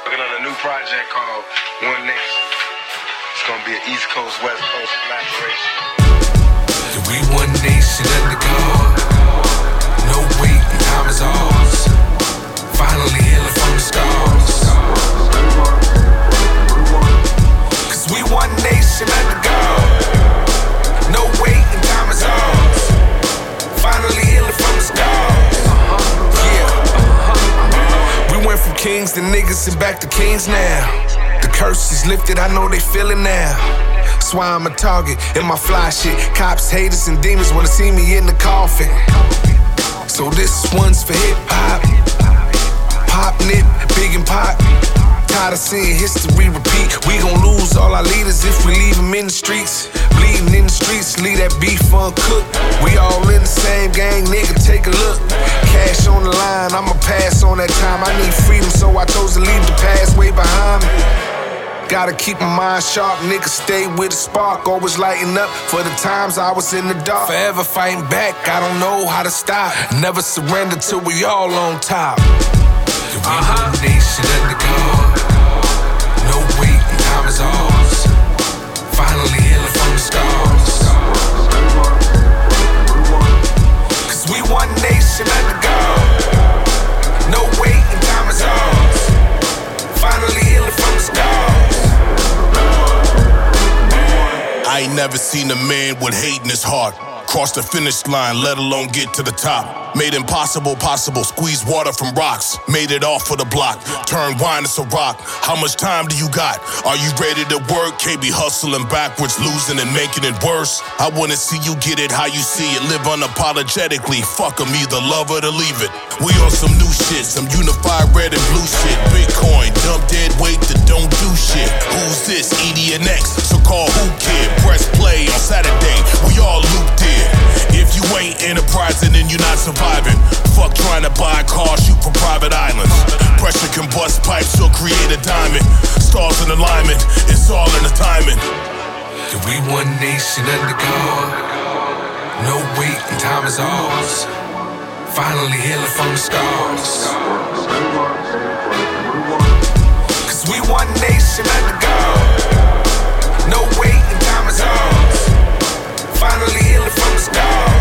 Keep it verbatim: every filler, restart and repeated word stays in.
Working on a new project called One Nation. It's gonna be an East Coast, West Coast collaboration. Yeah, we one nation under God. No wait, time is ours. Finally healing from the scars. Cause we one nation under God. No wait, time is ours. Finally healing from the scars. Yeah. We went from kings to niggas and back to kings now. The curse is lifted, I know they feel it now. That's why I'm a target in my fly shit. Cops, haters, and demons wanna see me in the coffin. So this one's for hip-hop. Pop, nip, big and pop. Tired of seeing history repeat. We gon' lose all our leaders if we leave them in the streets. Bleeding in the streets, leave that beef uncooked. We all in the same gang, nigga, take a look. Cash on the line, I'ma pass on that time. I need freedom, so I chose to leave the past way behind me. Gotta keep my mind sharp, nigga, stay with the spark. Always lighting up for the times I was in the dark. Forever fighting back, I don't know how to stop. Never surrender till we all on top. We uh-huh. One nation under God. No wait, time is ours. Finally healing from the scars. Cause we one nation under God. No wait, time is ours. Finally healing from the scars. I ain't never seen a man with hate in his heart cross the finish line, let alone get to the top. Made impossible possible, squeeze water from rocks. Made it off for the block, turn wine to rock. How much time do you got? Are you ready to work? K B hustling backwards, losing and making it worse. I wanna see you get it how you see it. Live unapologetically, fuck 'em, either love or to leave it. We on some new shit, some unified red and blue shit. Bitcoin, dump dead weight that don't do shit. Who's this? E D N X, so call who kid. Press play on Saturday, we all looped in. If you ain't enterprising, then you're not surviving. Fuck trying to buy a car, shoot for private islands. Pressure can bust pipes, so create a diamond. Stars in alignment, it's all in the timing. Yeah, we one nation under God. No wait, and time is ours. Finally healing from the scars. Cause we one nation under God. No wait, and time is ours. Finally healing from the scars.